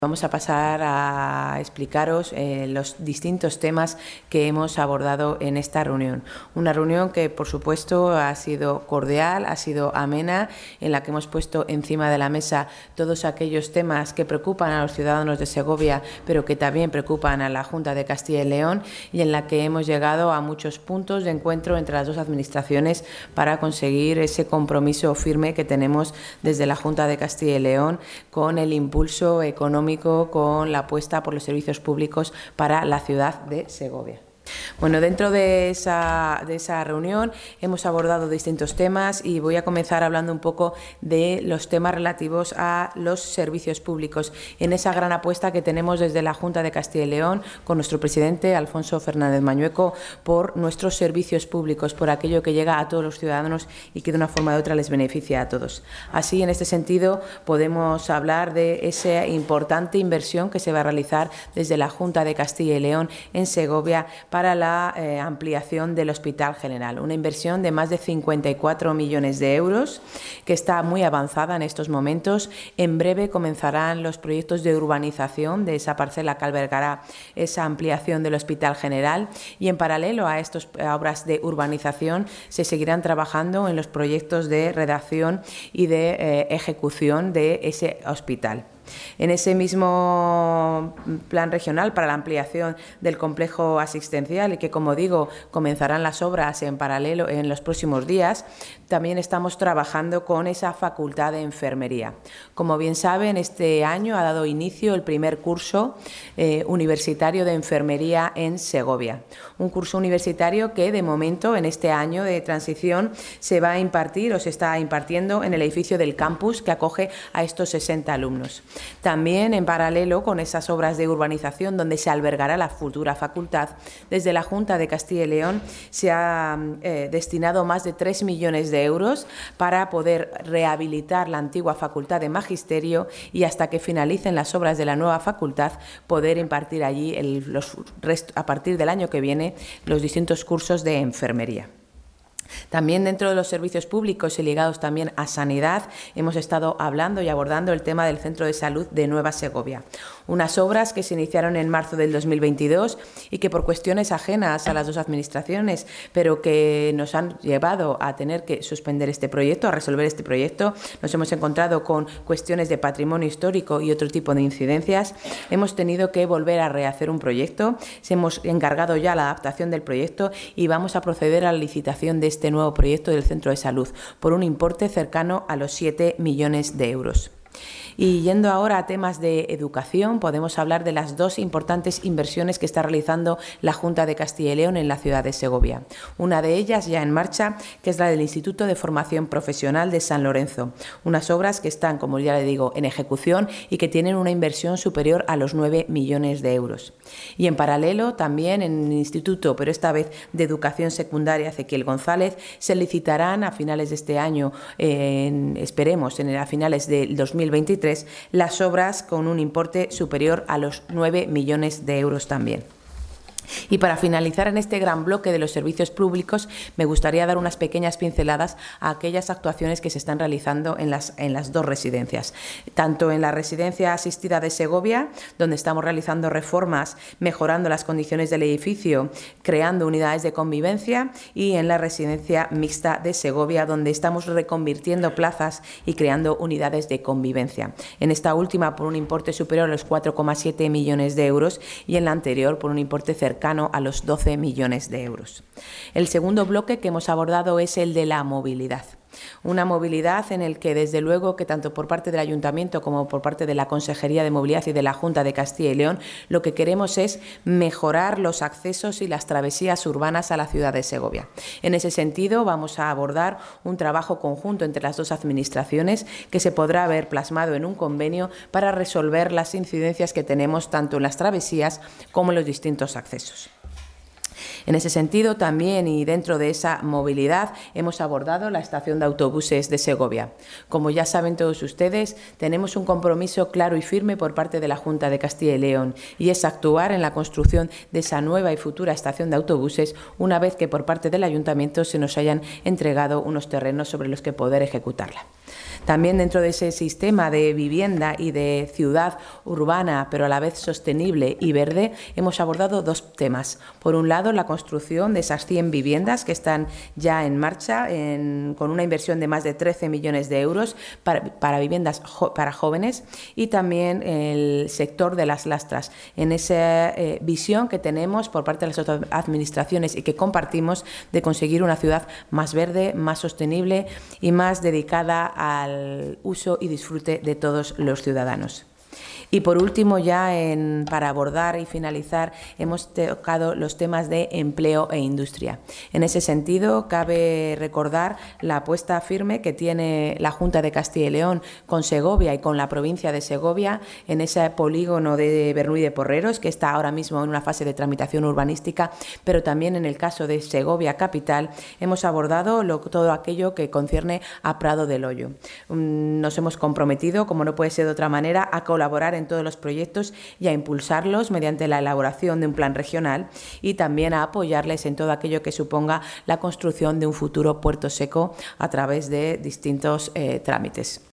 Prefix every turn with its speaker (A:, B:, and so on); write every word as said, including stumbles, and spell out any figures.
A: Vamos a pasar a explicaros eh, los distintos temas que hemos abordado en esta reunión. Una reunión que, por supuesto, ha sido cordial, ha sido amena, en la que hemos puesto encima de la mesa todos aquellos temas que preocupan a los ciudadanos de Segovia, pero que también preocupan a la Junta de Castilla y León, y en la que hemos llegado a muchos puntos de encuentro entre las dos administraciones para conseguir ese compromiso firme que tenemos desde la Junta de Castilla y León con el impulso económico, con la apuesta por los servicios públicos para la ciudad de Segovia. Bueno, dentro de esa, de esa reunión hemos abordado distintos temas y voy a comenzar hablando un poco de los temas relativos a los servicios públicos, en esa gran apuesta que tenemos desde la Junta de Castilla y León con nuestro presidente Alfonso Fernández Mañueco por nuestros servicios públicos, por aquello que llega a todos los ciudadanos y que de una forma u otra les beneficia a todos. Así, en este sentido, podemos hablar de esa importante inversión que se va a realizar desde la Junta de Castilla y León en Segovia para la eh, ampliación del Hospital General, una inversión de más de cincuenta y cuatro millones de euros que está muy avanzada en estos momentos. En breve comenzarán los proyectos de urbanización de esa parcela que albergará esa ampliación del Hospital General y en paralelo a estas obras de urbanización se seguirán trabajando en los proyectos de redacción y de eh, ejecución de ese hospital. En ese mismo plan regional para la ampliación del complejo asistencial y que, como digo, comenzarán las obras en paralelo en los próximos días, también estamos trabajando con esa facultad de enfermería. Como bien saben, este año ha dado inicio el primer curso eh, universitario de enfermería en Segovia. Un curso universitario que, de momento, en este año de transición, se va a impartir o se está impartiendo en el edificio del campus que acoge a estos sesenta alumnos. También, en paralelo con esas obras de urbanización donde se albergará la futura facultad, desde la Junta de Castilla y León se ha eh, destinado más de tres millones de euros para poder rehabilitar la antigua Facultad de Magisterio y, hasta que finalicen las obras de la nueva facultad, poder impartir allí el, los rest, a partir del año que viene los distintos cursos de enfermería. También dentro de los servicios públicos y ligados también a sanidad hemos estado hablando y abordando el tema del Centro de Salud de Nueva Segovia. Unas obras que se iniciaron en marzo del dos mil veintidós y que, por cuestiones ajenas a las dos administraciones, pero que nos han llevado a tener que suspender este proyecto, a resolver este proyecto, nos hemos encontrado con cuestiones de patrimonio histórico y otro tipo de incidencias. Hemos tenido que volver a rehacer un proyecto, se hemos encargado ya la adaptación del proyecto y vamos a proceder a la licitación de este este nuevo proyecto del Centro de Salud por un importe cercano a los siete millones de euros. Y yendo ahora a temas de educación, podemos hablar de las dos importantes inversiones que está realizando la Junta de Castilla y León en la ciudad de Segovia. Una de ellas ya en marcha, que es la del Instituto de Formación Profesional de San Lorenzo. Unas obras que están, como ya le digo, en ejecución y que tienen una inversión superior a los nueve millones de euros. Y en paralelo, también en el Instituto, pero esta vez de Educación Secundaria Ezequiel González, se licitarán a finales de este año, eh, en, esperemos, en, a finales del dos mil veintitrés, las obras con un importe superior a los nueve millones de euros también. Y para finalizar en este gran bloque de los servicios públicos, me gustaría dar unas pequeñas pinceladas a aquellas actuaciones que se están realizando en las, en las dos residencias. Tanto en la residencia asistida de Segovia, donde estamos realizando reformas, mejorando las condiciones del edificio, creando unidades de convivencia, y en la residencia mixta de Segovia, donde estamos reconvirtiendo plazas y creando unidades de convivencia. En esta última por un importe superior a los cuatro coma siete millones de euros y en la anterior por un importe cercano a los doce millones de euros. El segundo bloque que hemos abordado es el de la movilidad. Una movilidad en el que, desde luego, que tanto por parte del Ayuntamiento como por parte de la Consejería de Movilidad y de la Junta de Castilla y León, lo que queremos es mejorar los accesos y las travesías urbanas a la ciudad de Segovia. En ese sentido, vamos a abordar un trabajo conjunto entre las dos administraciones que se podrá ver plasmado en un convenio para resolver las incidencias que tenemos tanto en las travesías como en los distintos accesos. En ese sentido, también y dentro de esa movilidad, hemos abordado la estación de autobuses de Segovia. Como ya saben todos ustedes, tenemos un compromiso claro y firme por parte de la Junta de Castilla y León, y es actuar en la construcción de esa nueva y futura estación de autobuses una vez que por parte del Ayuntamiento se nos hayan entregado unos terrenos sobre los que poder ejecutarla. También dentro de ese sistema de vivienda y de ciudad urbana, pero a la vez sostenible y verde, hemos abordado dos temas. Por un lado, la construcción de esas cien viviendas que están ya en marcha, en, con una inversión de más de trece millones de euros para, para viviendas jo, para jóvenes, y también el sector de las lastras, en esa eh, visión que tenemos por parte de las administraciones y que compartimos de conseguir una ciudad más verde, más sostenible y más dedicada al uso y disfrute de todos los ciudadanos. Y por último, ya en, para abordar y finalizar, hemos tocado los temas de empleo e industria. En ese sentido, cabe recordar la apuesta firme que tiene la Junta de Castilla y León con Segovia y con la provincia de Segovia en ese polígono de Bernuy de Porreros, que está ahora mismo en una fase de tramitación urbanística, pero también en el caso de Segovia capital hemos abordado lo, todo aquello que concierne a Prado del Hoyo. Nos hemos comprometido, como no puede ser de otra manera, a colaborar en en todos los proyectos y a impulsarlos mediante la elaboración de un plan regional, y también a apoyarles en todo aquello que suponga la construcción de un futuro puerto seco a través de distintos eh, trámites.